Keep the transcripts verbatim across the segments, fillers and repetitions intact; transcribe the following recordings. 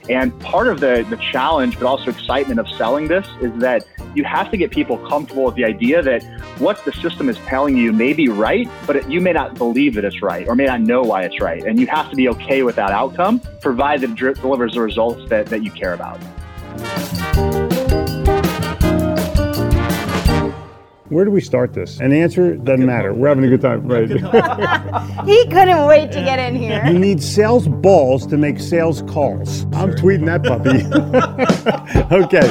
And part of the, the challenge, but also excitement of selling this is that you have to get people comfortable with the idea that what the system is telling you may be right, but it, you may not believe that it's right or may not know why it's right. And you have to be okay with that outcome, provided it dri- delivers the results that, that you care about. Where do we start this? And the answer doesn't matter. We're having a good time, right? He couldn't wait to get in here. You need sales balls to make sales calls. I'm tweeting that puppy. Okay.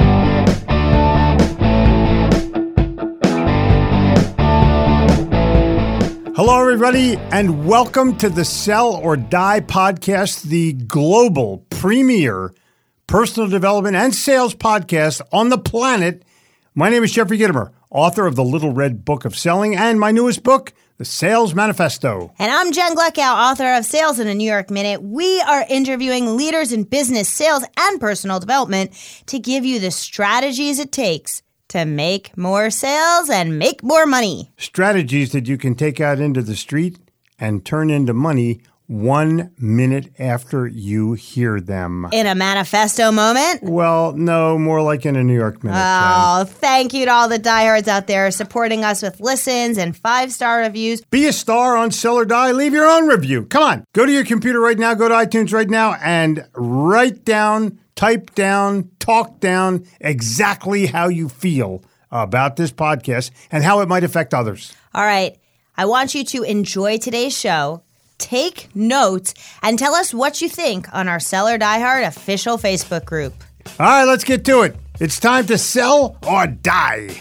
Hello, everybody, and welcome to the Sell or Die podcast, the global premier personal development and sales podcast on the planet. My name is Jeffrey Gitomer, author of the Little Red Book of Selling and my newest book, The Sales Manifesto. And I'm Jen Gleckow, author of Sales in a New York Minute. We are interviewing leaders in business, sales, and personal development to give you the strategies it takes to make more sales and make more money. Strategies that you can take out into the street and turn into money one minute after you hear them. In a manifesto moment? Well, no, more like in a New York Minute. Oh, thank you to all the diehards out there supporting us with listens and five-star reviews. Be a star on Sell or Die. Leave your own review. Come on. Go to your computer right now. Go to iTunes right now and write down, type down, talk down exactly how you feel about this podcast and how it might affect others. All right. I want you to enjoy today's show. Take notes and tell us what you think on our Sell or Die Hard official Facebook group. All right, let's get to it. It's time to sell or die.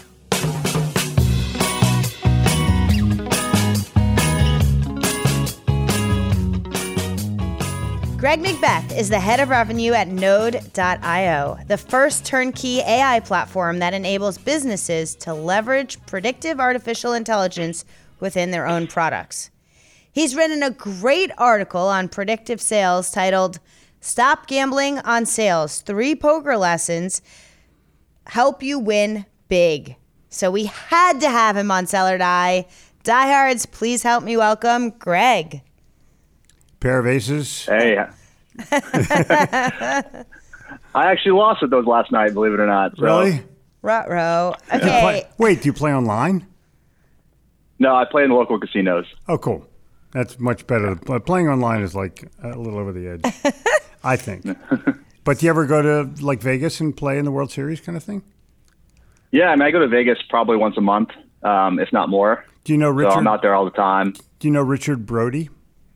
Greg McBeth is the head of revenue at Node dot io, the first turnkey A I platform that enables businesses to leverage predictive artificial intelligence within their own products. He's written a great article on predictive sales titled Stop Gambling on Sales, Three Poker Lessons Help You Win Big. So we had to have him on Sell or Die. Diehards, please help me welcome Greg. Pair of aces. Hey. I actually lost with those last night, believe it or not. So. Really? Ruh-roh. Do you Okay. play- Wait, do you play online? No, I play in the local casinos. Oh, cool. That's much better. But playing online is like a little over the edge, I think. But do you ever go to like Vegas and play in the World Series kind of thing? Yeah, I mean, I go to Vegas probably once a month, um, if not more. Do you know Richard? So I'm out there all the time. Do you know Richard Brody?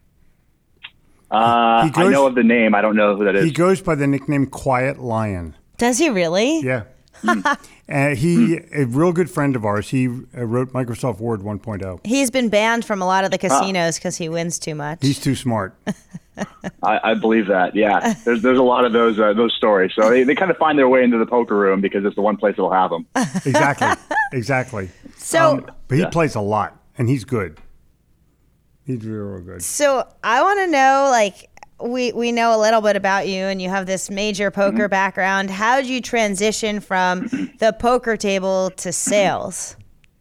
Uh, He goes- I know of the name. I don't know who that is. He goes by the nickname Quiet Lion. Does he really? Yeah. And he, a real good friend of ours, he uh, wrote Microsoft Word one point oh. He's been banned from a lot of the casinos because he wins too much. He's too smart. I, I believe that. Yeah, there's there's a lot of those uh, those stories. So they, they kind of find their way into the poker room because it's the one place that'll have them. Exactly. Exactly. So, Um, but he Yeah. plays a lot, and he's good. He's real, real good. so I want to know, like, we we know a little bit about you, and you have this major poker Mm-hmm. background. How did you transition from the poker table to sales?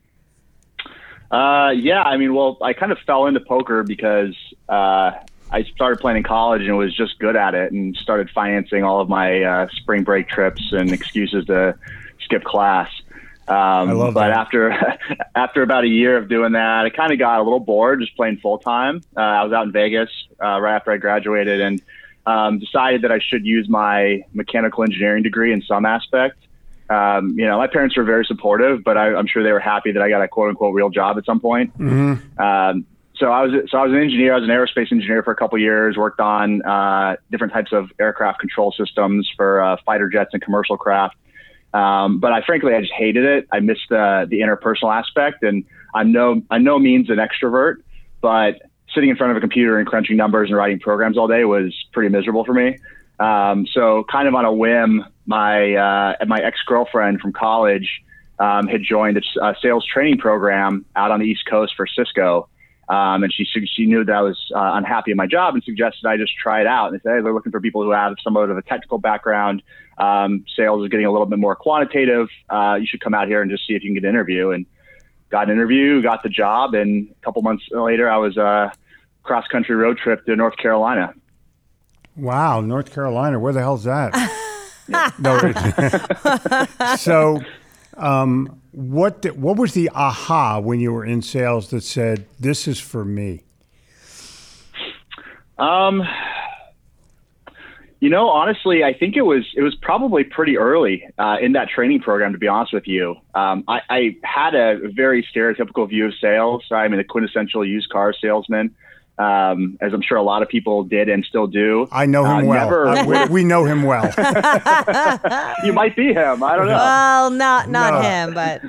Uh, yeah, I mean, well, I kind of fell into poker because uh, I started playing in college and was just good at it, and started financing all of my uh, spring break trips and excuses to skip class. Um, I love but that. after after about a year of doing that, I kind of got a little bored just playing full time. Uh, I was out in Vegas uh, right after I graduated, and um, decided that I should use my mechanical engineering degree in some aspect. Um, you know, my parents were very supportive, but I, I'm sure they were happy that I got a quote unquote real job at some point. Mm-hmm. Um, so I was so I was an engineer. I was an aerospace engineer for a couple of years. Worked on uh, different types of aircraft control systems for uh, fighter jets and commercial craft. Um, but I frankly, I just hated it. I missed uh, the interpersonal aspect, and I'm no, I'm no means an extrovert, but sitting in front of a computer and crunching numbers and writing programs all day was pretty miserable for me. Um, so kind of on a whim, my, uh, my ex-girlfriend from college, um, had joined a, a sales training program out on the East Coast for Cisco. Um, and she, she knew that I was uh, unhappy in my job and suggested I just try it out. And they said, hey, they're looking for people who have somewhat of a technical background. Um, sales is getting a little bit more quantitative. Uh, you should come out here and just see if you can get an interview. And got an interview, got the job. And a couple months later, I was uh cross-country road trip to North Carolina. Wow, North Carolina, where the hell's that? no. so, um, what the, what was the aha when you were in sales that said, this is for me? Um, you know, honestly, I think it was it was probably pretty early uh, in that training program, to be honest with you. Um, I, I had a very stereotypical view of sales. I'm a quintessential used car salesman. Um, as I'm sure a lot of people did and still do. I know him uh, well. Never, uh, we, we know him well. You might be him. I don't know. Well, not not no. him, but.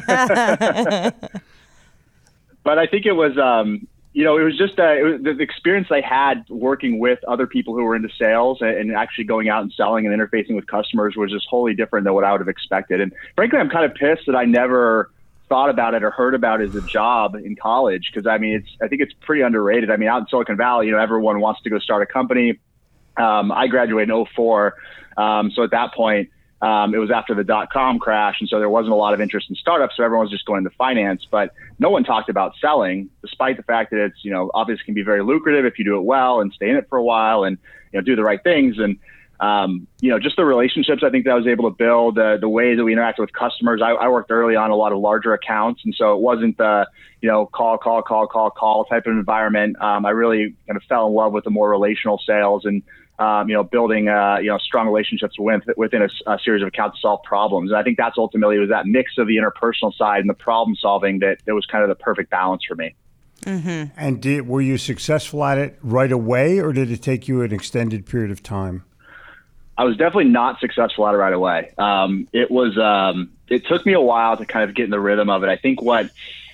But I think it was, um, you know, it was just uh, it was the experience I had working with other people who were into sales and, and actually going out and selling and interfacing with customers was just wholly different than what I would have expected. And frankly, I'm kind of pissed that I never thought about it or heard about it as a job in college, because I mean, it's I think it's pretty underrated. I mean, out in Silicon Valley, you know, everyone wants to go start a company. Um, I graduated in oh four, um, so at that point, um, it was after the dot-com crash, and so there wasn't a lot of interest in startups, so everyone was just going into finance. But no one talked about selling, despite the fact that it's, you know, obviously can be very lucrative if you do it well and stay in it for a while and, you know, do the right things. And Um, you know, just the relationships I think that I was able to build, uh, the way that we interacted with customers. I, I worked early on a lot of larger accounts, and so it wasn't the, you know, call, call, call, call, call type of environment. Um, I really kind of fell in love with the more relational sales and, um, you know, building, uh, you know, strong relationships with, within a, a series of accounts to solve problems. And I think that's ultimately was that mix of the interpersonal side and the problem solving that, that was kind of the perfect balance for me. Mm-hmm. And did, were you successful at it right away, or did it take you an extended period of time? I was definitely not successful at it right away. Um, it was, um, it took me a while to kind of get in the rhythm of it. I think what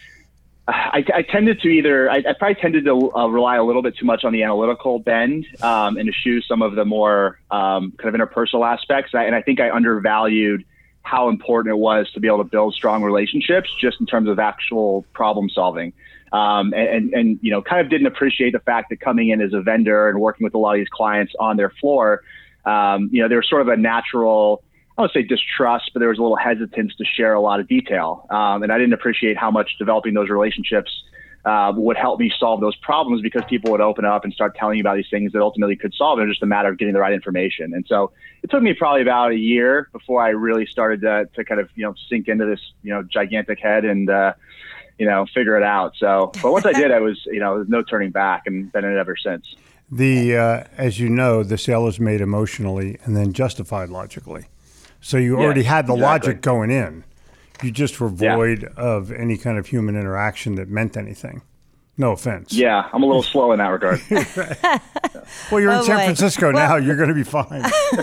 I, I tended to either, I, I probably tended to uh, rely a little bit too much on the analytical bend um, and eschew some of the more um, kind of interpersonal aspects. I, and I think I undervalued how important it was to be able to build strong relationships just in terms of actual problem solving. Um, and, and, and, you know, kind of didn't appreciate the fact that coming in as a vendor and working with a lot of these clients on their floor, Um, you know, there was sort of a natural, I would say distrust, but there was a little hesitance to share a lot of detail. Um, and I didn't appreciate how much developing those relationships uh, would help me solve those problems, because people would open up and start telling you about these things that ultimately could solve it. It was just a matter of getting the right information. And so it took me probably about a year before I really started to, to kind of, you know, sink into this, you know, gigantic head and, uh, you know, figure it out. So, but once I did, I was, you know, no turning back, and been in it ever since. The uh, as you know, the sale is made emotionally and then justified logically. So you already yeah, had the exactly. logic going in. You just were void yeah. of any kind of human interaction that meant anything. No offense. Yeah, I'm a little slow in that regard. Well, you're oh in San boy. Francisco now. You're going to be fine.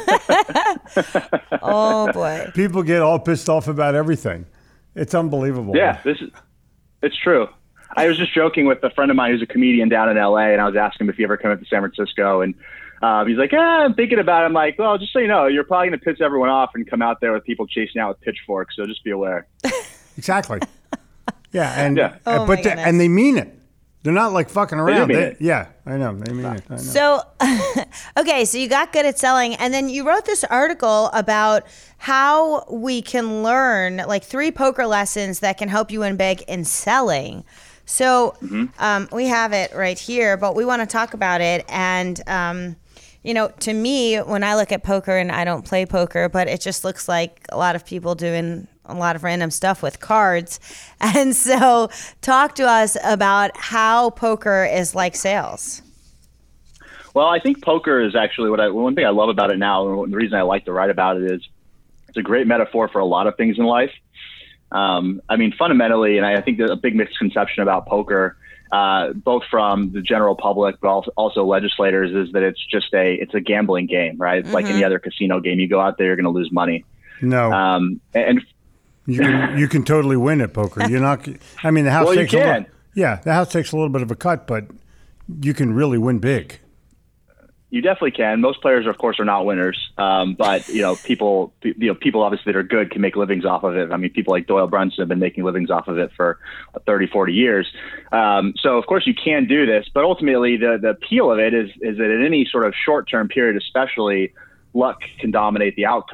Oh, boy. People get all pissed off about everything. It's unbelievable. Yeah, this is, it's true. I was just joking with a friend of mine who's a comedian down in L A, and I was asking him if he ever come up to San Francisco, and um, he's like, ah, I'm thinking about it. I'm like, well, just so you know, you're probably going to piss everyone off and come out there with people chasing out with pitchforks, so just be aware. Exactly. Yeah, and yeah. Uh, Oh, but my they, goodness. and they mean it. They're not like fucking around. They do mean They- it. Yeah, I know. They mean it. I know. So, okay, so you got good at selling, and then you wrote this article about how we can learn like three poker lessons that can help you win big in selling. So mm-hmm. um, we have it right here, but we want to talk about it. And, um, you know, to me, when I look at poker, and I don't play poker, but it just looks like a lot of people doing a lot of random stuff with cards. And so talk to us about how poker is like sales. Well, I think poker is actually what I, one thing I love about it now, and the reason I like to write about it is it's a great metaphor for a lot of things in life. Um, I mean, fundamentally, and I think there's a big misconception about poker, uh, both from the general public, but also, also legislators, is that it's just a, it's a gambling game, right? It's mm-hmm. like any other casino game. You go out there, you're going to lose money. No. Um, and you can, you can totally win at poker. You're not, I mean, the house well, takes you a can. little, yeah, the house takes a little bit of a cut, but you can really win big. You definitely can. Most players, of course, are not winners, um, but you know, people, you know, people obviously that are good can make livings off of it. I mean, people like Doyle Brunson have been making livings off of it for thirty, forty years. Um, so, of course, you can do this, but ultimately, the the appeal of it is is that in any sort of short-term period, especially, luck can dominate the outcome.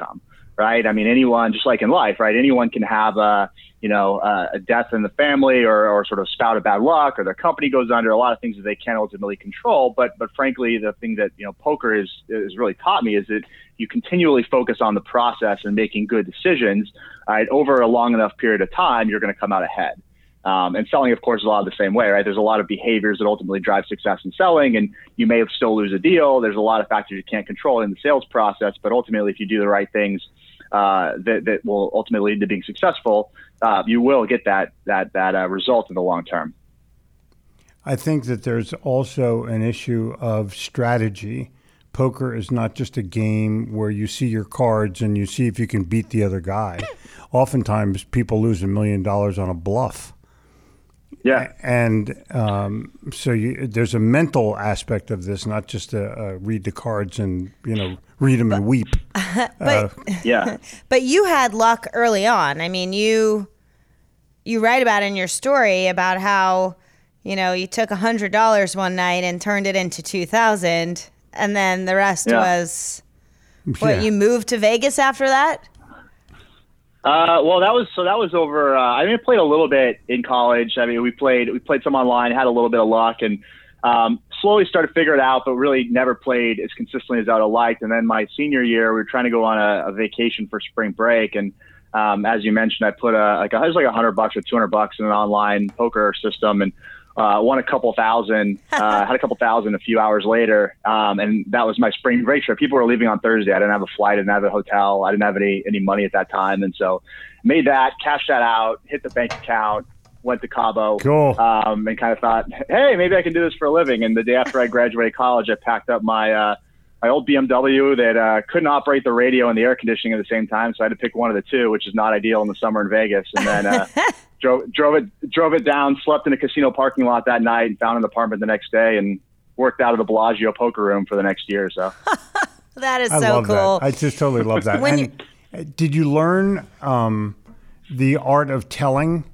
right? I mean, anyone, just like in life, right? Anyone can have a, you know, uh, a death in the family or, or sort of spout of bad luck, or their company goes under, a lot of things that they can't ultimately control. But, but frankly, the thing that, you know, poker is, is really taught me is that you continually focus on the process and making good decisions, right? Over a long enough period of time, you're going to come out ahead. Um, and selling, of course, is a lot of the same way, right? There's a lot of behaviors that ultimately drive success in selling, and you may still lose a deal. There's a lot of factors you can't control in the sales process, but ultimately, if you do the right things uh, that, that will ultimately lead to being successful, uh, you will get that that that uh, result in the long term. I think that there's also an issue of strategy. Poker is not just a game where you see your cards and you see if you can beat the other guy. Oftentimes, people lose a million dollars on a bluff. Yeah. And um, so you, there's a mental aspect of this, not just a, a read the cards and, you know, read them and weep. but, uh, yeah. But you had luck early on. I mean, you you write about in your story about how, you know, you took one hundred dollars one night and turned it into two thousand dollars, and then the rest yeah. was, what, yeah. you moved to Vegas after that? Uh, well, that was, so that was over, uh, I mean, I played a little bit in college. I mean, we played, we played some online, had a little bit of luck, and, um, slowly started to figure it out, but really never played as consistently as I would have liked. And then my senior year, we were trying to go on a, a vacation for spring break. And, um, as you mentioned, I put a, like, a, it was like a hundred bucks or two hundred bucks in an online poker system, and, uh, won a couple thousand, uh, had a couple thousand a few hours later. Um, and that was my spring break trip. People were leaving on Thursday. I didn't have a flight. I didn't have a hotel. I didn't have any, any money at that time. And so made that, cashed that out, hit the bank account, went to Cabo, cool. um, and kind of thought, hey, maybe I can do this for a living. And the day after I graduated college, I packed up my, uh, my old B M W that uh, couldn't operate the radio and the air conditioning at the same time. So I had to pick one of the two, which is not ideal in the summer in Vegas. And then uh, drove, drove it drove it down, slept in a casino parking lot that night, and found an apartment the next day, and worked out of the Bellagio poker room for the next year or so. That is I so love cool. That. I just totally love that. When and you- did you learn um, the art of telling?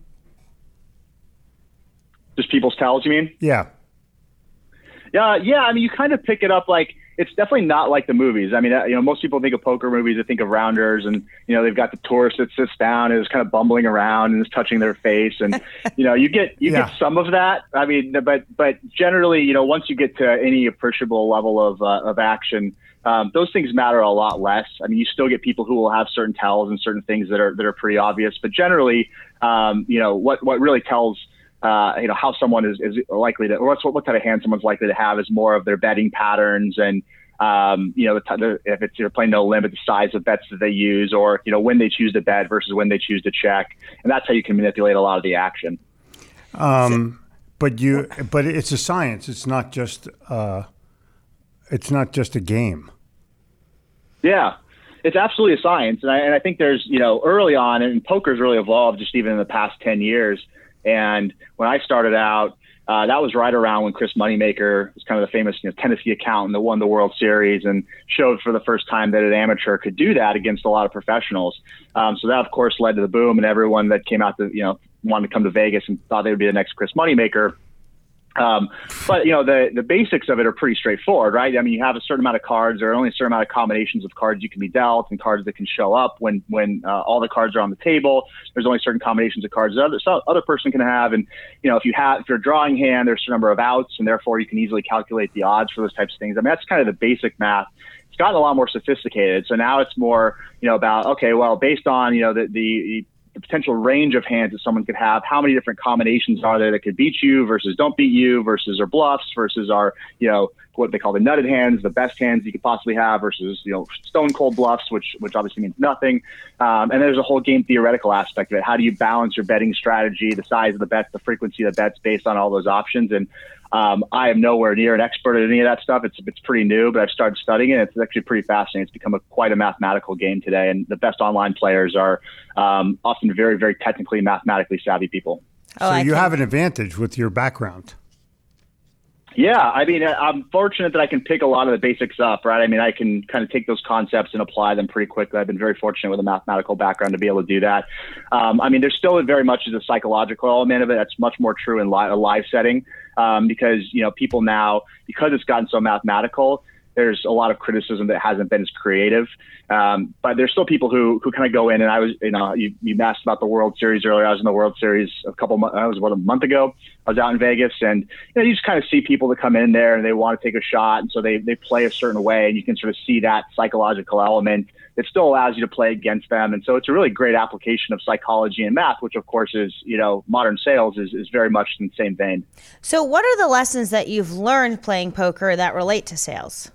Just people's tells, you mean? Yeah. Yeah, yeah. I mean, you kind of pick it up like, it's definitely not like the movies. I mean, you know, most people think of poker movies, they think of rounders, and, you know, they've got the tourist that sits down and is kind of bumbling around and is touching their face. And, you know, you get, you yeah. get some of that. I mean, but, but generally, you know, once you get to any appreciable level of, uh, of action, um, those things matter a lot less. I mean, you still get people who will have certain tells and certain things that are, that are pretty obvious, but generally, um, you know, what, what really tells, Uh, you know, how someone is, is likely to, or what's, what type of hand someone's likely to have is more of their betting patterns and, um, you know, the, the, if it's, you're playing no limit, the size of bets that they use, or, you know, when they choose to bet versus when they choose to check. And that's how you can manipulate a lot of the action. Um, but you, but it's a science. It's not just, uh, it's not just a game. Yeah. It's absolutely a science. And I, and I think there's, you know, early on, and poker's really evolved just even in the past ten years. And when I started out, uh, that was right around when Chris Moneymaker was kind of the famous, you know, Tennessee accountant that won the World Series and showed for the first time that an amateur could do that against a lot of professionals. Um, so that, of course, led to the boom, and everyone that came out to, you know, wanted to come to Vegas and thought they would be the next Chris Moneymaker. Um, but, you know, the, the basics of it are pretty straightforward, right? I mean, you have a certain amount of cards. There are only a certain amount of combinations of cards you can be dealt, and cards that can show up when, when uh, all the cards are on the table. There's only certain combinations of cards that other, so other person can have. And, you know, if you have, if you're a drawing hand, there's a number of outs, and therefore you can easily calculate the odds for those types of things. I mean, that's kind of the basic math. It's gotten a lot more sophisticated. So now it's more, you know, about, okay, well, based on, you know, the, the, the potential range of hands that someone could have, how many different combinations are there that could beat you versus don't beat you versus are bluffs versus are, you know, what they call the nutted hands, the best hands you could possibly have versus, you know, stone cold bluffs, which, which obviously means nothing. Um, and there's a whole game theoretical aspect of it. How do you balance your betting strategy, the size of the bets, the frequency of the bets based on all those options? And, Um, I am nowhere near an expert at any of that stuff. It's it's pretty new, but I've started studying it. It's actually pretty fascinating. It's become a, quite a mathematical game today, and the best online players are um, often very, very technically, mathematically savvy people. So Oh, I you can- have an advantage with your background. Yeah, I mean, I'm fortunate that I can pick a lot of the basics up, right? I mean, I can kind of take those concepts and apply them pretty quickly. I've been very fortunate with a mathematical background to be able to do that. Um, I mean, there's still very much is a psychological element of it. That's much more true in li- a live setting um, because, you know, people now, because it's gotten so mathematical, there's a lot of criticism that hasn't been as creative. Um, but there's still people who who kind of go in, and I was, you know, you, you asked about the World Series earlier. I was in the World Series a couple months, I was about a month ago. I was out in Vegas, and you know, you just kind of see people that come in there and they want to take a shot, and so they they play a certain way, and you can sort of see that psychological element. It still allows you to play against them, and so it's a really great application of psychology and math, which of course is, you know, modern sales is is very much in the same vein. So, what are the lessons that you've learned playing poker that relate to sales?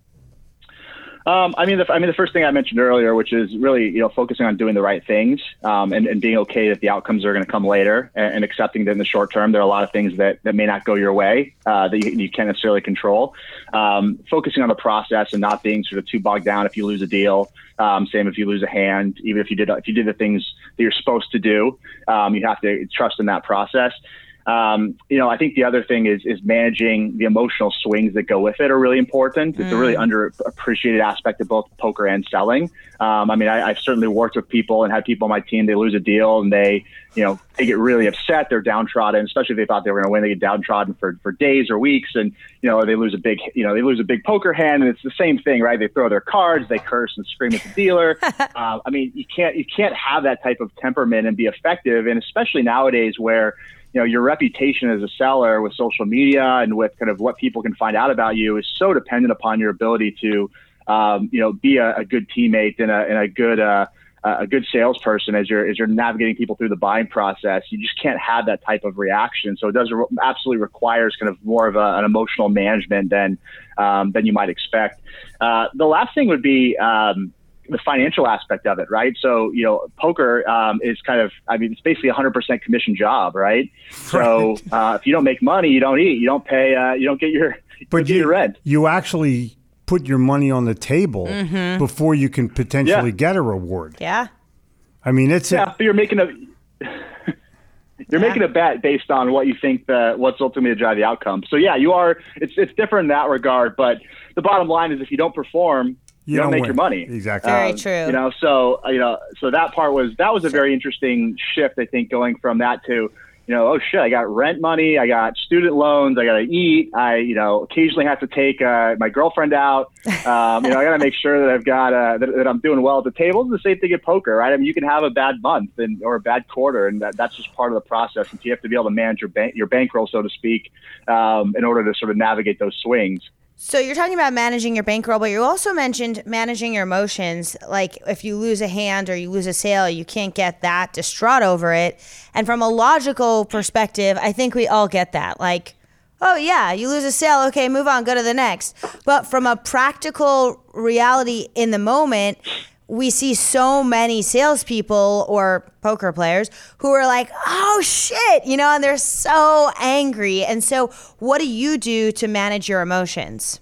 Um, I mean, the, I mean, the first thing I mentioned earlier, which is really, you know, focusing on doing the right things, um, and, and being okay that the outcomes are going to come later, and, and accepting that in the short term, there are a lot of things that, that may not go your way, uh, that you, you can't necessarily control. Um, focusing on the process and not being sort of too bogged down if you lose a deal. Um, same if you lose a hand, even if you did, if you did the things that you're supposed to do, um, you have to trust in that process. Um, you know, I think the other thing is is managing the emotional swings that go with it are really important. It's mm. a really underappreciated aspect of both poker and selling. Um, I mean, I, I've certainly worked with people and had people on my team, they lose a deal and they, you know, they get really upset. They're downtrodden, especially if they thought they were going to win. They get downtrodden for, for days or weeks, and, you know, they lose a big, you know, they lose a big poker hand, and it's the same thing, right? They throw their cards, they curse and scream at the dealer. uh, I mean, you can't, you can't have that type of temperament and be effective. And especially nowadays where, you know, your reputation as a seller with social media and with kind of what people can find out about you is so dependent upon your ability to, um, you know, be a, a good teammate and a, and a good, uh, a good salesperson as you're, as you're navigating people through the buying process. You just can't have that type of reaction. So it does re- absolutely requires kind of more of a, an emotional management than, um, than you might expect. Uh, the last thing would be, um, the financial aspect of it, right? So, you know, poker um, is kind of, I mean, it's basically a hundred percent commission job, right? So uh, if you don't make money, you don't eat, you don't pay, uh, you don't get your, you but don't get you, your rent. You actually put your money on the table mm-hmm. before you can potentially yeah. get a reward. Yeah. I mean, it's yeah, a, but you're making a, you're yeah. making a bet based on what you think the, what's ultimately to drive the outcome. So yeah, you are, it's, it's different in that regard, but the bottom line is if you don't perform, You, you don't, don't make win. your money. Exactly. Very um, true. You know, so, you know, so that part was, that was a very interesting shift, I think, going from that to, you know, oh shit, I got rent money, I got student loans, I got to eat. I, you know, occasionally have to take uh, my girlfriend out. Um, you know, I got to make sure that I've got, uh, that, that I'm doing well at the table. It's the same thing at poker, right? I mean, you can have a bad month and, or a bad quarter, and that, that's just part of the process. And so you have to be able to manage your bank, your bankroll, so to speak, um, in order to sort of navigate those swings. So you're talking about managing your bankroll, but you also mentioned managing your emotions. Like if you lose a hand or you lose a sale, you can't get that distraught over it. And from a logical perspective, I think we all get that. Like, oh yeah, you lose a sale, okay, move on, go to the next. But from a practical reality in the moment, we see so many salespeople or poker players who are like, oh shit, you know, and they're so angry. And so what do you do to manage your emotions?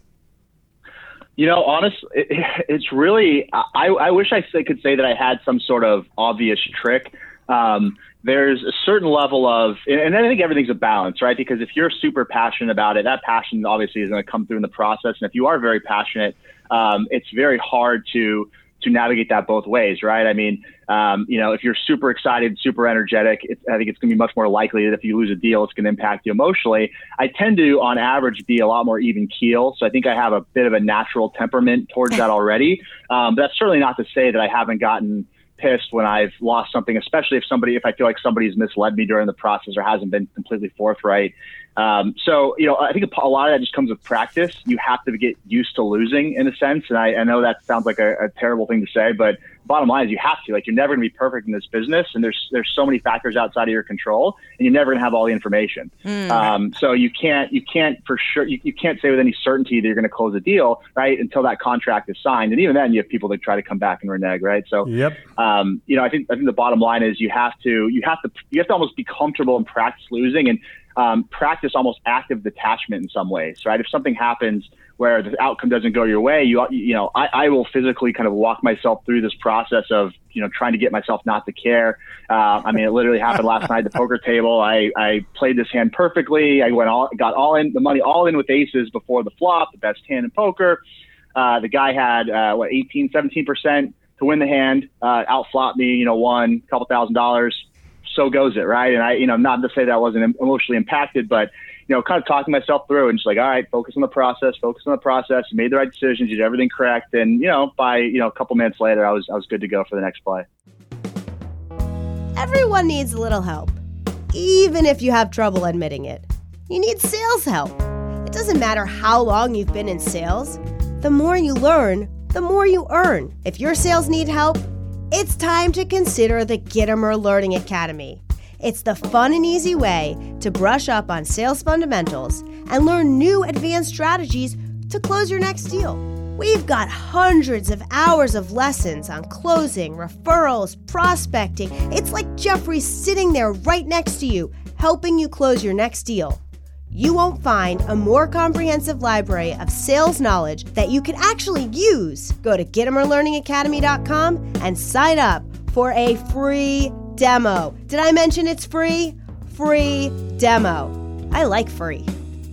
You know, honestly, it, it's really, I, I wish I could say that I had some sort of obvious trick. Um, there's a certain level of, and I think everything's a balance, right? Because if you're super passionate about it, that passion obviously is going to come through in the process. And if you are very passionate, um, it's very hard to to navigate that both ways, right? I mean, um, you know, if you're super excited, super energetic, it's, I think it's going to be much more likely that if you lose a deal, it's going to impact you emotionally. I tend to, on average, be a lot more even keel. So I think I have a bit of a natural temperament towards that already. Um, but that's certainly not to say that I haven't gotten pissed when I've lost something, especially if somebody, if I feel like somebody's misled me during the process or hasn't been completely forthright. Um, so, you know, I think a lot of that just comes with practice. You have to get used to losing in a sense. And I, I know that sounds like a, a terrible thing to say, but bottom line is you have to, like, you're never gonna be perfect in this business. And there's, there's so many factors outside of your control, and you're never gonna have all the information. Mm. Um, so you can't, you can't for sure, you, you can't say with any certainty that you're going to close a deal, right? Until that contract is signed. And even then you have people that try to come back and renege, right? So, yep. um, you know, I think, I think the bottom line is you have to, you have to, you have to almost be comfortable and practice losing, and um, practice almost active detachment in some ways, right? If something happens where the outcome doesn't go your way, you, you know, I, I will physically kind of walk myself through this process of, you know, trying to get myself not to care. Uh, I mean, it literally happened last night at the poker table. I, I played this hand perfectly. I went all, got all in the money, all in with aces before the flop, the best hand in poker. Uh, the guy had, uh, what, eighteen, seventeen percent to win the hand, uh, out flopped me, you know, won a couple thousand dollars. So goes it, right? And I, you know, not to say that I wasn't emotionally impacted, but, you you know, kind of talking myself through and just like, all right, focus on the process, focus on the process, made the right decisions, did everything correct. And, you know, by, you know, a couple minutes later, I was, I was good to go for the next play. Everyone needs a little help, even if you have trouble admitting it. You need sales help. It doesn't matter how long you've been in sales. The more you learn, the more you earn. If your sales need help, it's time to consider the Gittimer Learning Academy. It's the fun and easy way to brush up on sales fundamentals and learn new advanced strategies to close your next deal. We've got hundreds of hours of lessons on closing, referrals, prospecting. It's like Jeffrey's sitting there right next to you, helping you close your next deal. You won't find a more comprehensive library of sales knowledge that you can actually use. Go to Gittimer Learning Academy dot com and sign up for a free demo. Did I mention it's free? Free demo. I like free.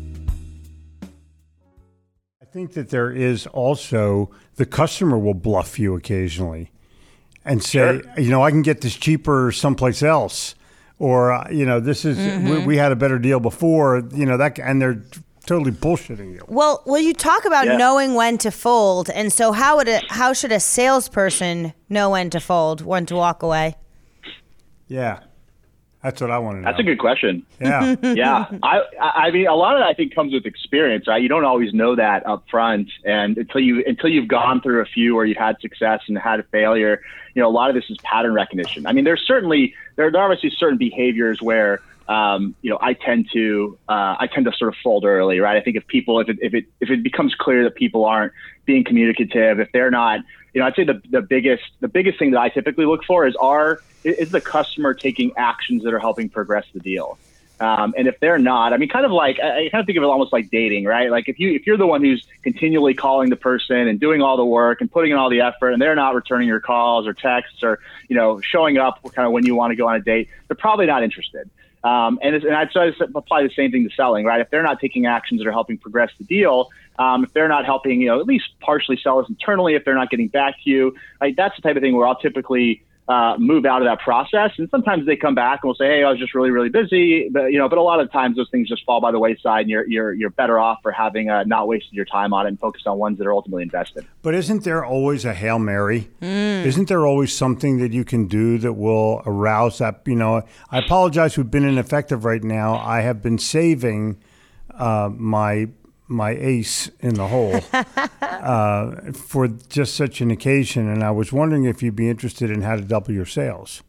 I think that there is also the customer will bluff you occasionally and say, sure, you know, I can get this cheaper someplace else. Or, uh, you know, this is, mm-hmm. we, we had a better deal before, you know, that, and they're totally bullshitting you. Well, well, you talk about yeah. knowing when to fold. And so how would it, how should a salesperson know when to fold, when to walk away? Yeah. That's what I want to know. That's a good question. Yeah. yeah. I I mean, a lot of that I think comes with experience, right? You don't always know that up front. And until you, until you've gone through a few where you've had success and had a failure, you know, a lot of this is pattern recognition. I mean, there's certainly, there are obviously certain behaviors where, um, you know, I tend to, uh, I tend to sort of fold early, right? I think if people, if it, if it, if it becomes clear that people aren't being communicative, if they're not, you know, I'd say the, the biggest, the biggest thing that I typically look for is are, is the customer taking actions that are helping progress the deal? Um, and if they're not, I mean, kind of like, I kind of think of it almost like dating, right? Like if you, if you're the one who's continually calling the person and doing all the work and putting in all the effort and they're not returning your calls or texts or, you know, showing up kind of when you want to go on a date, they're probably not interested. Um, and, it's, and I'd sort of apply the same thing to selling, right? If they're not taking actions that are helping progress the deal, um, if they're not helping, you know, at least partially sell us internally, if they're not getting back to you, right, that's the type of thing where I'll typically uh, move out of that process. And sometimes they come back and will say, hey, I was just really, really busy. But, you know, but a lot of times those things just fall by the wayside and you're, you're, you're better off for having uh, not wasted your time on it and focused on ones that are ultimately invested. But isn't there always a Hail Mary? Mm. Isn't there always something that you can do that will arouse that? You know, I apologize. We've been ineffective right now. I have been saving uh, my my ace in the hole uh, for just such an occasion. And I was wondering if you'd be interested in how to double your sales.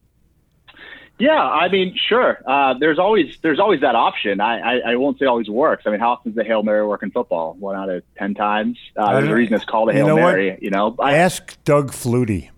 Yeah, I mean, sure. Uh, there's always there's always that option. I, I, I won't say it always works. I mean, how often does the Hail Mary work in football? One out of ten times. Uh, there's a reason it's called a Hail you know Mary. What? You know, I, ask Doug Flutie.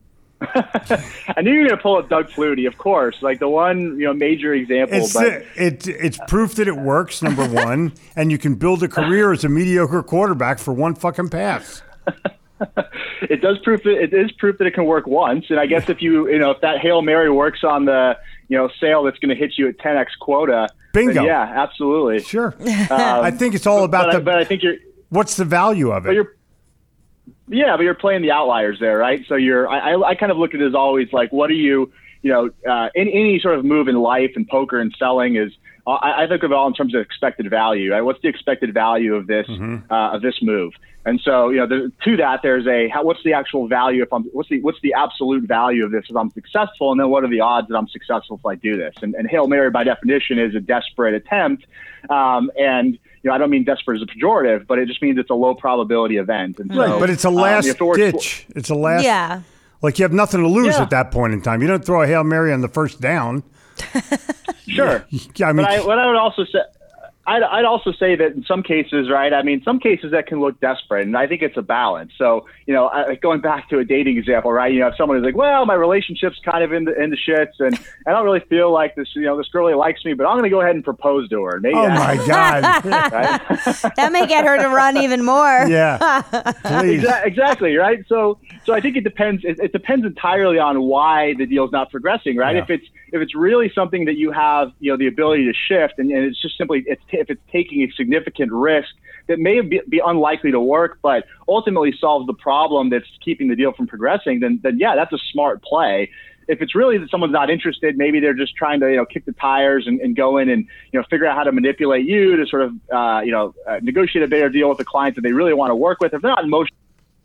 I knew you were going to pull up Doug Flutie, of course, like the one, you know, major example. It's, but uh, it, it's proof that it works, number one, and you can build a career as a mediocre quarterback for one fucking pass. It does proof that it is proof that it can work once, and I guess if you, you know, if that Hail Mary works on the, you know, sale that's going to hit you at ten x quota, bingo. Yeah, absolutely. Sure. Um, I think it's all about but, the. I, but I think you're. What's the value of it? But you're, Yeah, but you're playing the outliers there, right? So you're, I, I kind of look at it as always like, what are you, you know, uh, in any sort of move in life and poker and selling is, uh, I, I think of it all in terms of expected value, right? What's the expected value of this, mm-hmm. uh, of this move? And so, you know, there, to that, there's a, how, what's the actual value if I'm, what's the, what's the absolute value of this if I'm successful? And then what are the odds that I'm successful if I do this? And, and Hail Mary by definition is a desperate attempt. Um, and, you know, I don't mean desperate as a pejorative, but it just means it's a low probability event. And right, so, but it's a last um, it ditch. For, it's a last, yeah. Like you have nothing to lose yeah. at that point in time. You don't throw a Hail Mary on the first down. Sure. Yeah, I mean, but I, what I would also say, I'd, I'd also say that in some cases, right, I mean, some cases that can look desperate, and I think it's a balance. So, you know, I, going back to a dating example, right, you know, if someone is like, well, my relationship's kind of in the, in the shits, and I don't really feel like this, you know, this girl really likes me, but I'm going to go ahead and propose to her. Maybe oh, my God. Right? That may get her to run even more. Yeah, please. Exactly, right? So so I think it depends. It, it depends entirely on why the deal's not progressing, right? Yeah. If it's if it's really something that you have, you know, the ability to shift, and, and it's just simply, it's if it's taking a significant risk that may be, be unlikely to work, but ultimately solves the problem that's keeping the deal from progressing, then, then yeah, that's a smart play. if it's really that someone's not interested, maybe they're just trying to, you know, kick the tires and, and go in and, you know, figure out how to manipulate you to sort of, uh, you know, uh, negotiate a better deal with the client that they really want to work with. If they're not emotionally,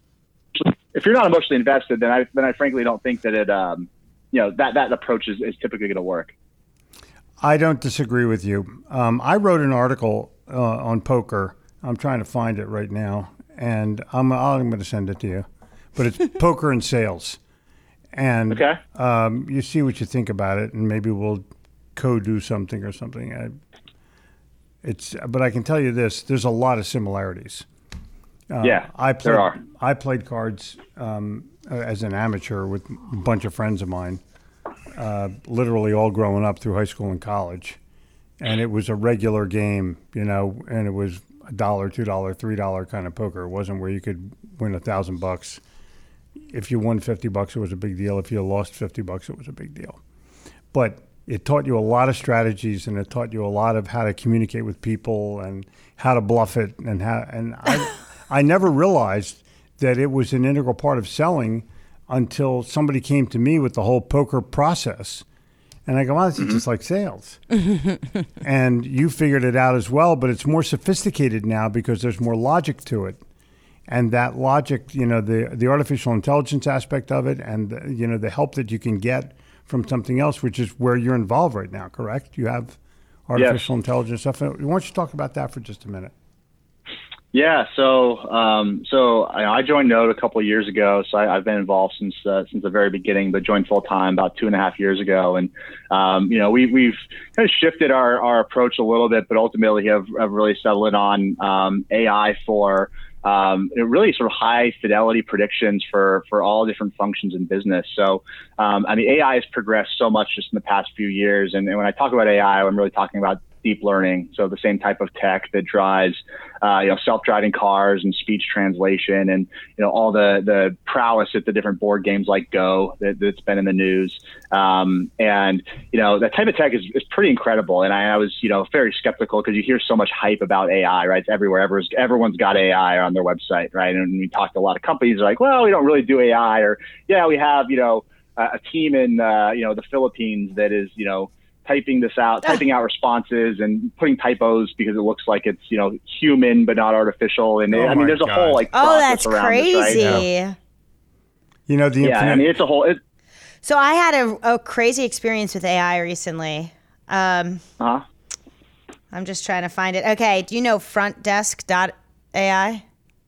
if you're not emotionally invested, then I, then I frankly don't think that it, um, you know, that, that approach is, is typically going to work. I don't disagree with you. Um, I wrote an article uh, on poker. I'm trying to find it right now, and I'm, I'm going to send it to you. But it's poker and sales. And okay. um, you see what you think about it, and maybe we'll co-do something or something. I, it's, but I can tell you this, there's a lot of similarities. Uh, yeah, I played, there are. I played cards um, as an amateur with a bunch of friends of mine. Uh, literally all growing up through high school and college. And it was a regular game, you know, and it was a dollar, two dollar, three dollar kind of poker. It wasn't where you could win a thousand bucks. If you won fifty bucks, it was a big deal. If you lost fifty bucks, it was a big deal. But it taught you a lot of strategies, and it taught you a lot of how to communicate with people and how to bluff it. And how, and I, I never realized that it was an integral part of selling until somebody came to me with the whole poker process. And I go, well, this is just like sales. And you figured it out as well, but it's more sophisticated now because there's more logic to it. And that logic, you know, the the artificial intelligence aspect of it and, the, you know, the help that you can get from something else, which is where you're involved right now, correct? You have artificial yes. intelligence stuff. Why don't you talk about that for just a minute? Yeah, so um, so I, I joined Node a couple of years ago. So I, I've been involved since uh, since the very beginning, but joined full time about two and a half years ago. And um, you know, we, we've kind of shifted our, our approach a little bit, but ultimately have, have really settled on um, A I for um, really sort of high fidelity predictions for for all different functions in business. So um, I mean, A I has progressed so much just in the past few years. And, and when I talk about A I, I'm really talking about deep learning. So the same type of tech that drives, uh, you know, self-driving cars and speech translation and, you know, all the, the prowess at the different board games like Go that, that's been in the news. Um, and, you know, that type of tech is, is pretty incredible. And I, I was, you know, very skeptical because you hear so much hype about A I, right? It's everywhere. Everyone's, everyone's got A I on their website, right? And we talked to a lot of companies like, well, we don't really do A I, or, yeah, we have, you know, a, a team in, uh, you know, the Philippines that is, you know, typing this out, typing out responses and putting typos because it looks like it's, you know, human but not artificial. And oh I mean, there's God. a whole like oh, that's around crazy. This, right? Yeah. You know, the yeah, infinite- I mean, it's a whole. It, so I had a, a crazy experience with A I recently. Um, uh-huh. I'm just trying to find it. Okay, do you know front desk dot A I?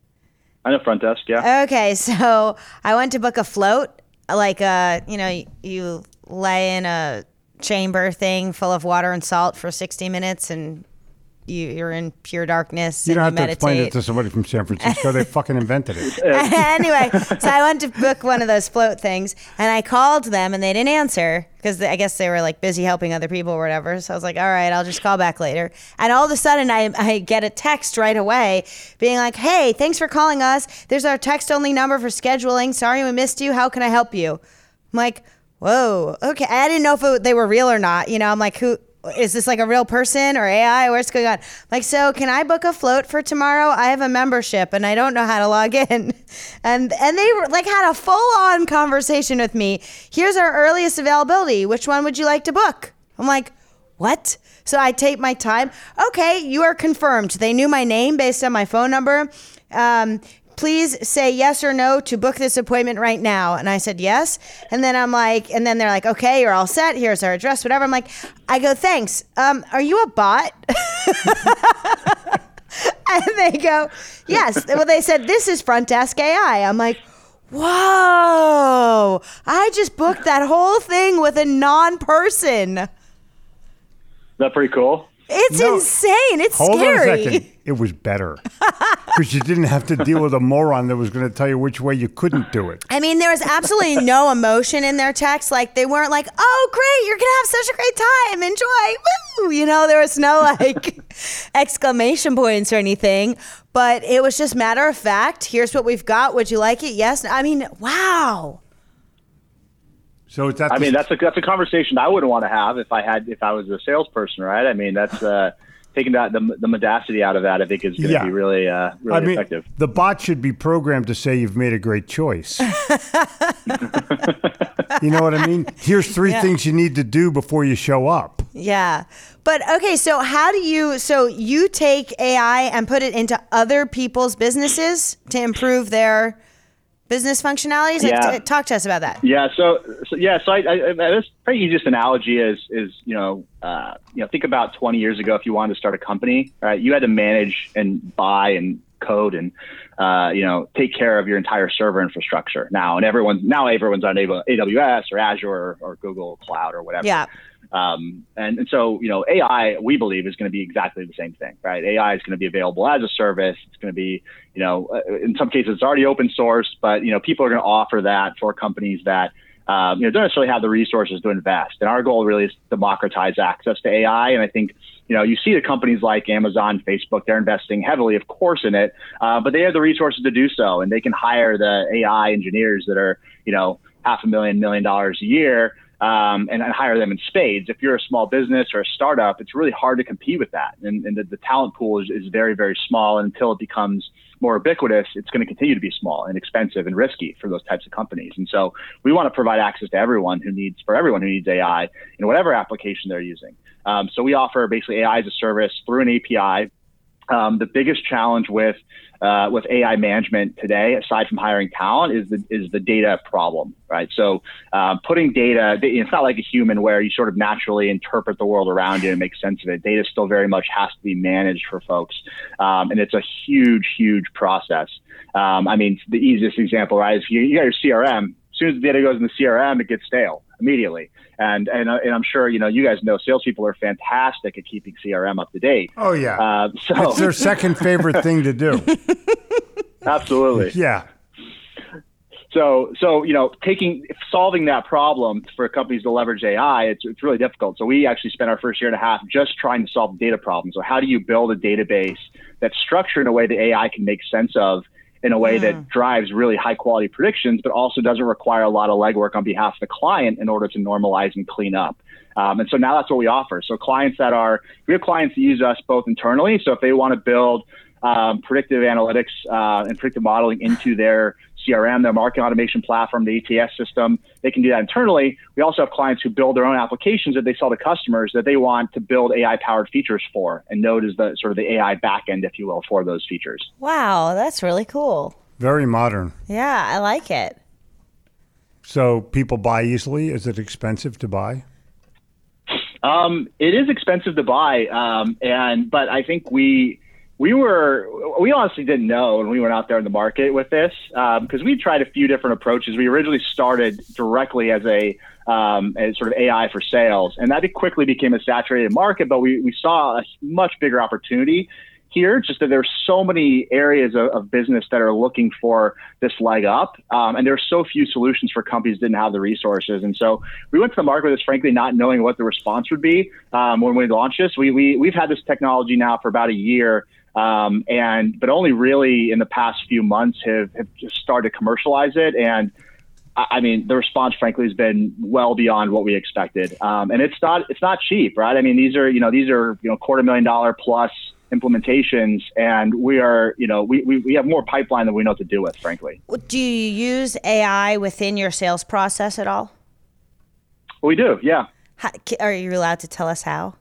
I know Front Desk, yeah. Okay, so I went to book a float, like uh, you know, you, you lay in a chamber thing full of water and salt for sixty minutes and you, you're in pure darkness. You and don't have you to meditate. explain it to somebody from San Francisco. They fucking invented it. Anyway, so I went to book one of those float things and I called them and they didn't answer because I guess they were like busy helping other people or whatever. So I was like, all right, I'll just call back later. And all of a sudden I, I get a text right away being like, hey, thanks for calling us. There's our text only number for scheduling. Sorry we missed you. How can I help you? I'm like, whoa, okay. I didn't know if it, they were real or not. You know, I'm like, who is this, like a real person or A I? What's going on? Like, so can I book a float for tomorrow? I have a membership and I don't know how to log in. And and they were like had a full on conversation with me. Here's our earliest availability. Which one would you like to book? I'm like, what? So I take my time. Okay, you are confirmed. They knew my name based on my phone number. Um, Please say yes or no to book this appointment right now. And I said yes. And then I'm like, and then they're like, okay, you're all set. Here's our address, whatever. I'm like, I go, thanks. Um, are you a bot? And they go, yes. Well, they said, this is Front Desk A I. I'm like, whoa, I just booked that whole thing with a non-person. Is that pretty cool? It's No. insane. It's Hold scary. on a second. It was better because you didn't have to deal with a moron that was going to tell you which way you couldn't do it. I mean, there was absolutely no emotion in their text. Like, they weren't like, oh, great, you're going to have such a great time. Enjoy. Woo! You know, there was no, like, exclamation points or anything. But it was just matter of fact. Here's what we've got. Would you like it? Yes. I mean, wow. So it's that. I mean, that's a that's a conversation I wouldn't want to have if I had if I was a salesperson, right? I mean, that's uh, taking that the the modacity out of that. I think is going to Yeah. be really uh, really I mean, effective. the bot should be programmed to say you've made a great choice. You know what I mean? Here's three Yeah. things you need to do before you show up. Yeah. But okay, so how do you, so you take A I and put it into other people's businesses to improve their business functionalities? Like, Yeah. t- talk to us about that. Yeah. So, so yeah. So I, I, I this pretty easiest analogy is is you know uh, you know think about twenty years ago if you wanted to start a company, right? You had to manage and buy and code and uh, you know take care of your entire server infrastructure now, and everyone now everyone's on A W S or Azure or, or Google Cloud or whatever. Yeah. Um, and, and so, you know, A I, we believe, is going to be exactly the same thing, right? A I is going to be available as a service. It's going to be, you know, uh, in some cases, it's already open source, but, you know, people are going to offer that for companies that, um, you know, don't necessarily have the resources to invest. And our goal really is to democratize access to A I. And I think, you know, you see the companies like Amazon, Facebook, they're investing heavily, of course, in it, uh, but they have the resources to do so. And they can hire the A I engineers that are, you know, half a million, million dollars a year. Um, and, and hire them in spades. If you're a small business or a startup, it's really hard to compete with that. And, and the, the talent pool is, is very, very small. And until it becomes more ubiquitous, it's going to continue to be small and expensive and risky for those types of companies. And so we want to provide access to everyone who needs, for everyone who needs A I in whatever application they're using. Um, so we offer basically A I as a service through an A P I. Um, the biggest challenge with uh, with A I management today, aside from hiring talent, is the is the data problem, right? So uh, putting data, it's not like a human where you sort of naturally interpret the world around you and make sense of it. Data still very much has to be managed for folks, um, and it's a huge, huge process. Um, I mean, the easiest example, right, is you, you got your C R M. As soon as the data goes in the C R M, it gets stale immediately. And, and and I'm sure, you know, you guys know salespeople are fantastic at keeping C R M up to date. Oh, yeah. Uh, so It's their second favorite thing to do. Absolutely. Yeah. So, so you know, taking solving that problem for companies to leverage A I, it's it's really difficult. So we actually spent our first year and a half just trying to solve the data problem. So how do you build a database that's structured in a way that A I can make sense of, in a way mm. that drives really high quality predictions, but also doesn't require a lot of legwork on behalf of the client in order to normalize and clean up. Um, and so now that's what we offer. So clients that are, we have clients that use us both internally. So if they want to build um, predictive analytics uh, and predictive modeling into their C R M, their marketing automation platform, the A T S system, they can do that internally. We also have clients who build their own applications that they sell to customers that they want to build A I-powered features for, and Node is the sort of the A I backend, if you will, for those features. Wow, that's really cool. Very modern. Yeah, I like it. So people buy easily? Is it expensive to buy? Um, it is expensive to buy, um, and but I think we we were we honestly didn't know when we went out there in the market with this, because um, we tried a few different approaches. We originally started directly as a um, as sort of A I for sales, and that quickly became a saturated market. But we we saw a much bigger opportunity here, just that there's so many areas of, of business that are looking for this leg up. Um, and there's so few solutions for companies that didn't have the resources. And so we went to the market with this, frankly, not knowing what the response would be um, when we launched this. We, we, we've had this technology now for about a year. Um, and, but only really in the past few months have, have just started to commercialize it. And I mean, the response, frankly, has been well beyond what we expected. Um, and it's not, it's not cheap, right? I mean, these are, you know, these are, you know, quarter million dollar plus implementations, and we are, you know, we, we, we have more pipeline than we know what to do with, frankly. Do you use A I within your sales process at all? We do, yeah. How, are you allowed to tell us how?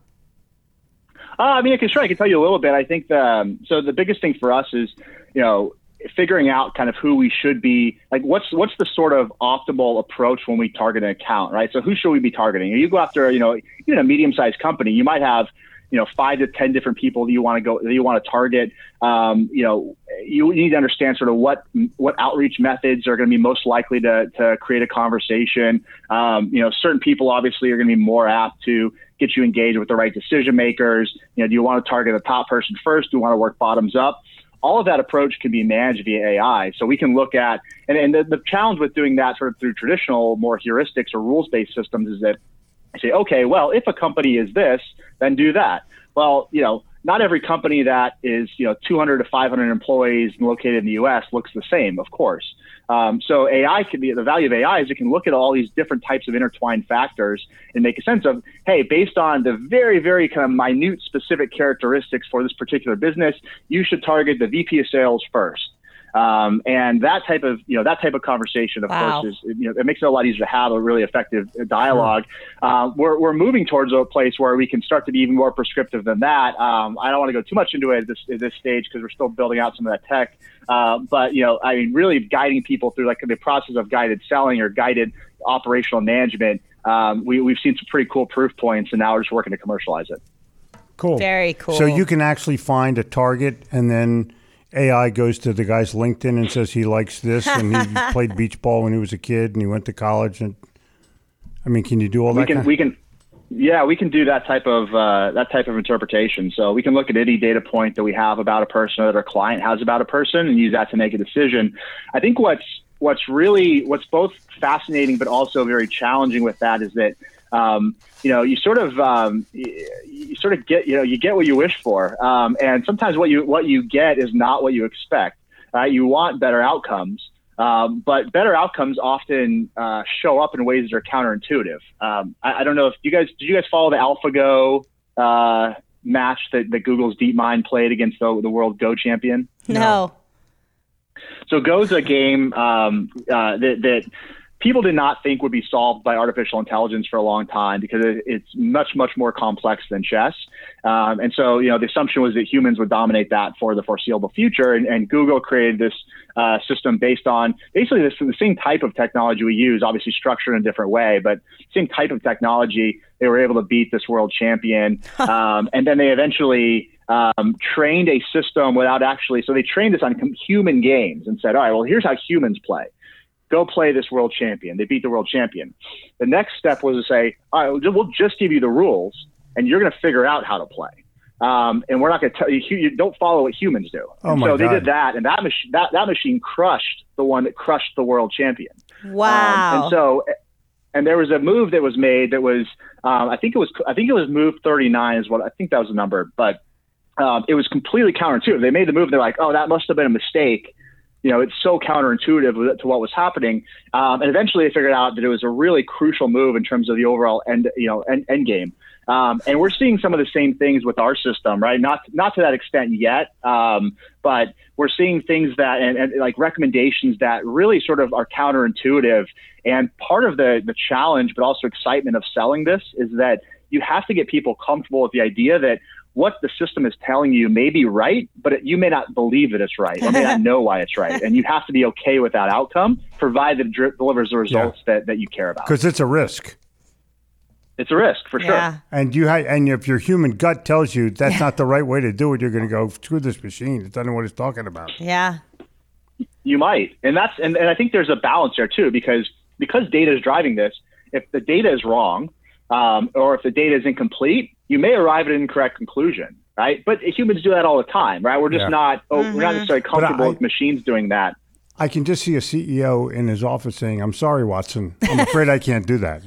Uh, I mean, I can sure I can tell you a little bit. I think the, um, so the biggest thing for us is, you know, figuring out kind of who we should be, like what's what's the sort of optimal approach when we target an account, right? So who should we be targeting? You go after, you know, even a medium-sized company, you might have, you know, five to ten different people that you want to go, that you want to target. Um, you know, you need to understand sort of what what outreach methods are going to be most likely to to create a conversation. Um, you know, certain people obviously are going to be more apt to get you engaged with the right decision makers. You know, do you want to target the top person first? Do you want to work bottoms up? All of that approach can be managed via A I. So we can look at, and, and the, the challenge with doing that sort of through traditional, more heuristics or rules-based systems is that I say, okay, well, if a company is this, then do that. Well, you know, not every company that is, you know, two hundred to five hundred employees and located in the U S looks the same, of course. Um, so A I can be, the value of A I is it can look at all these different types of intertwined factors and make a sense of, hey, based on the very, very kind of minute specific characteristics for this particular business, you should target the V P of sales first. Um, and that type of, you know, that type of conversation, of Wow. course, is, you know, it makes it a lot easier to have a really effective dialogue. Uh, we're, we're moving towards a place where we can start to be even more prescriptive than that. Um, I don't want to go too much into it at this, at this stage because we're still building out some of that tech. Uh, but, you know, I mean, really guiding people through like the process of guided selling or guided operational management. Um, we, we've seen some pretty cool proof points, and now we're just working to commercialize it. Cool. Very cool. So you can actually find a target, and then A I goes to the guy's LinkedIn and says he likes this, and he played beach ball when he was a kid, and he went to college. And I mean, can you do all We that? can, kind? we can, yeah, we can do that type of uh, that type of interpretation. So we can look at any data point that we have about a person or that our client has about a person, and use that to make a decision. I think what's what's really what's both fascinating but also very challenging with that is that. Um, you know, you sort of, um, you, you sort of get, you know, you get what you wish for. Um, and sometimes what you, what you get is not what you expect. Uh, you want better outcomes, um, but better outcomes often, uh, show up in ways that are counterintuitive. Um, I, I don't know if you guys, did you guys follow the AlphaGo, uh, match that, that Google's DeepMind played against the, the world Go champion? No. So Go's a game, um, uh, that, that, people did not think would be solved by artificial intelligence for a long time because it, it's much, much more complex than chess. Um, and so, you know, the assumption was that humans would dominate that for the foreseeable future. And, and Google created this uh, system based on basically this, the same type of technology we use, obviously structured in a different way, but same type of technology. They were able to beat this world champion. um, and then they eventually um, trained a system without actually, so they trained this on human games and said, all right, well, here's how humans play. Go play this world champion. They beat the world champion. The next step was to say, all right, we'll just give you the rules, and you're going to figure out how to play. Um, and we're not going to tell you, you don't follow what humans do. Oh and my so they God. did that, and that machine that, that machine crushed the one that crushed the world champion. Wow. Um, and so, and there was a move that was made that was, um, I think it was, I think it was move thirty-nine is what I think that was the number, but um, it was completely counterintuitive. They made the move. They're like, oh, that must have been a mistake. You know, it's so counterintuitive to what was happening. Um, and eventually they figured out that it was a really crucial move in terms of the overall end, you know, end, end game. Um, and we're seeing some of the same things with our system, right? Not, not to that extent yet. Um, but we're seeing things that, and, and like recommendations that really sort of are counterintuitive. And part of the, the challenge, but also excitement of selling this is that you have to get people comfortable with the idea that what the system is telling you may be right, but it, you may not believe that it's right or may not know why it's right. And you have to be okay with that outcome, provided it dri- delivers the results Yeah. that, that you care about. Because it's a risk. It's a risk, for Yeah. sure. And you ha- and if your human gut tells you that's not the right way to do it, you're going to go, screw this machine. It doesn't know what it's talking about. Yeah. You might. And that's and, and I think there's a balance there, too, because because data is driving this, if the data is wrong um, or if the data is incomplete, you may arrive at an incorrect conclusion, right? But humans do that all the time, right? We're just Yeah. not oh, we're not necessarily comfortable I- with machines doing that. I can just see a C E O in his office saying, I'm sorry, Watson. I'm afraid I can't do that.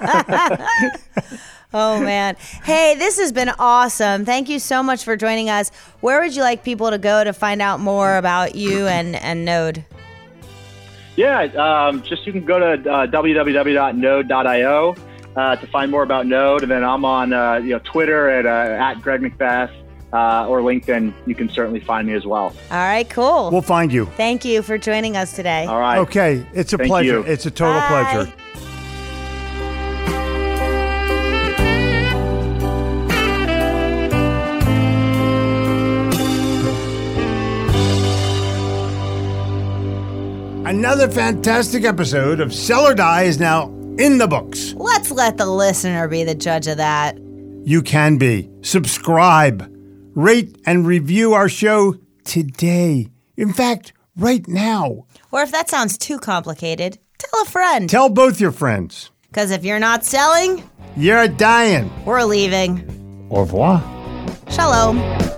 Oh, man. Hey, this has been awesome. Thank you so much for joining us. Where would you like people to go to find out more about you and, and Node? Yeah, um, just you can go to uh, w w w dot node dot i o uh, to find more about Node, and then I'm on uh, you know Twitter at uh, at Greg Macbeth uh, or LinkedIn. You can certainly find me as well. All right, cool. We'll find you. Thank you for joining us today. All right. Okay. It's a Thank pleasure. you. It's a total Bye. pleasure. Another fantastic episode of Sell or Die is now in the books. Let's let the listener be the judge of that. You can be. Subscribe, rate, and review our show today. In fact, right now. Or if that sounds too complicated, tell a friend. Tell both your friends. Because if you're not selling, You're dying. we're leaving. Au revoir. Shalom.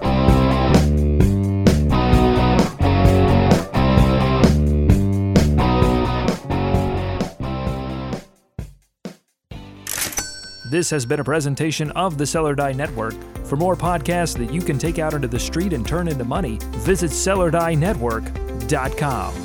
This has been a presentation of the Sell or Die Network. For more podcasts that you can take out into the street and turn into money, visit sell or die network dot com.